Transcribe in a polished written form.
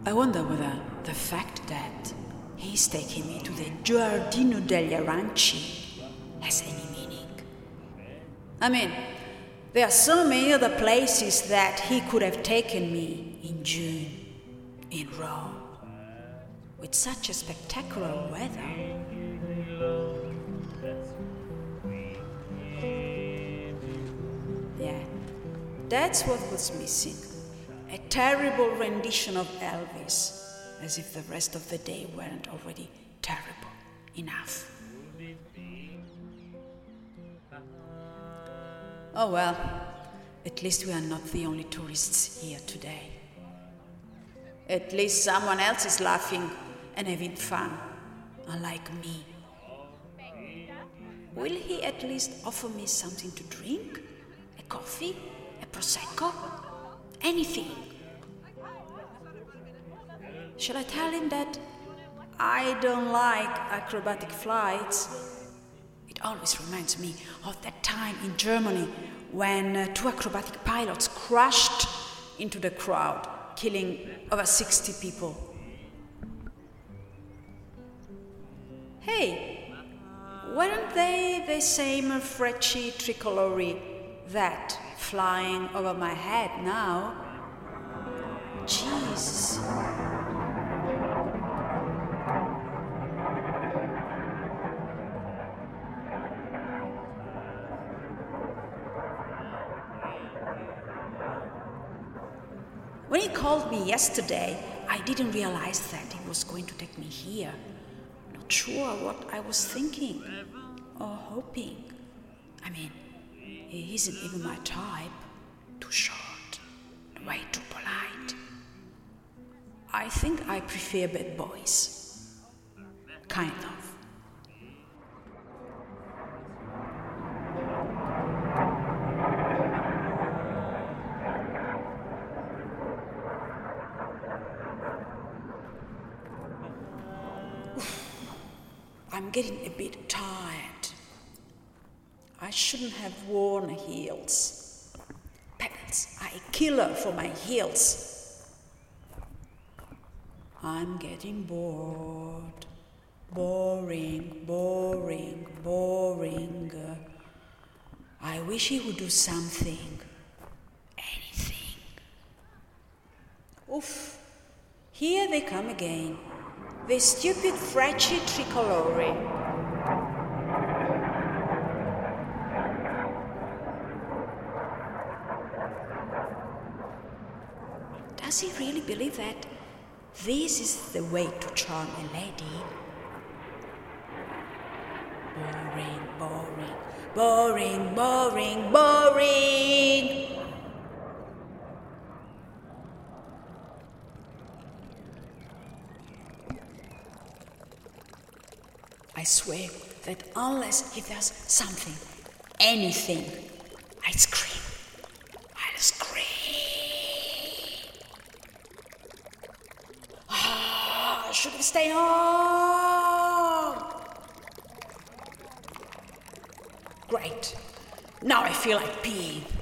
I wonder whether the fact that he's taking me to the Giardino degli Aranci has any meaning. I mean, there are so many other places that he could have taken me in June, in Rome, with such a spectacular weather. Yeah, that's what was missing. A terrible rendition of Elvis, as if the rest of the day weren't already terrible enough. Oh well, at least we are not the only tourists here today. At least someone else is laughing and having fun, unlike me. Will he at least offer me something to drink? A coffee? A prosecco? Anything? Shall I tell him that I don't like acrobatic flights? It always reminds me of that time in Germany when two acrobatic pilots crashed into the crowd, killing over 60 people. Hey, weren't they the same Frecci tricolori that flying over my head now? Jeez. When he called me yesterday, I didn't realize that he was going to take me here. Not sure what I was thinking or hoping. I mean, he isn't even my type. Too short, way too polite. I think I prefer bad boys. Kind of. I'm getting a bit tired. I shouldn't have worn heels. Pebbles are a killer for my heels. I'm getting bored. Boring. I wish he would do something. Anything. Oof. Here they come again. The stupid Frecci tricolori. Does he really believe that this is the way to charm a lady? Boring. I swear that unless he does something, anything, I'll scream. I should have stayed home. Great. Now I feel like peeing.